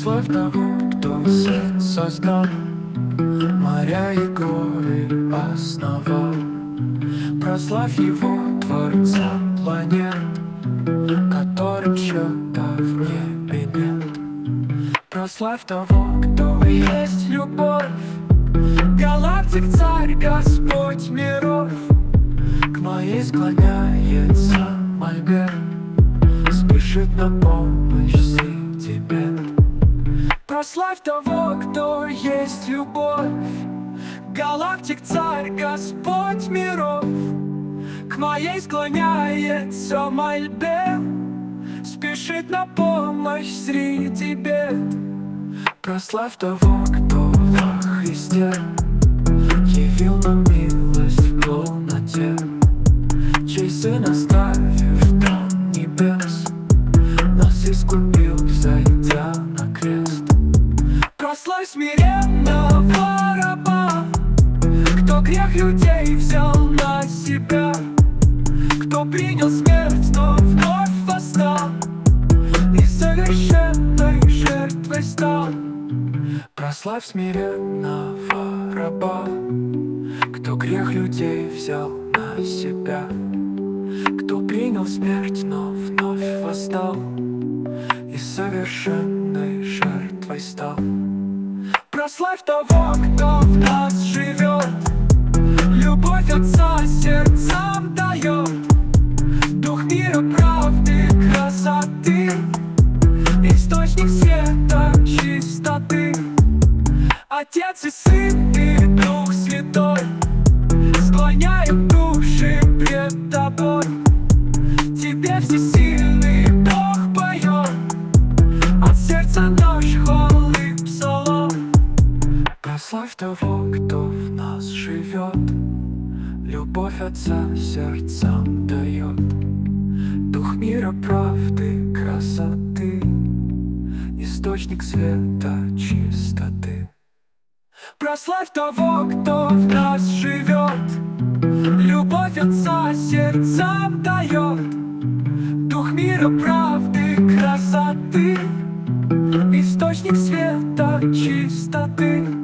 Прославь того, кто свет создал, моря и горы основал. Прославь его, Творца планет, которым счета в небе нет. Прославь того, кто есть любовь, галактик царь, Господь миров. К моей склоняется мольбе, спешит на помощь тебе. Прославь того, кто есть любовь, галактик царь, Господь миров. К моей склоняется мольбе, спешит на помощь среди бед. Прославь того, кто во Христе явил нам милость в полноте, чей Сын, оставив трон небес, нас искупил, взойдя на крест. Прославь смиренного раба, кто грех людей взял на себя, кто принял смерть, но вновь восстал и совершенной жертвой стал. Прославь смиренного раба, кто грех людей взял на себя, кто принял смерть, но вновь восстал и совершенной жертвой стал. Прославь того, кто в нас живет, любовь Отца сердцам дает, дух мира, правды, красоты, источник света, чистоты. Отец и Сын и Дух Святой склоняют души пред Тобой. Тебе всесильный Бог поет от сердца наш хвалы псалом. Прославь того, кто в нас живет, любовь Отца сердцам дает, дух мира, правды, красоты, источник света, чистоты. Прославь того, кто в нас живет, любовь Отца сердцам дает, дух мира, правды, красоты, источник света, чистоты.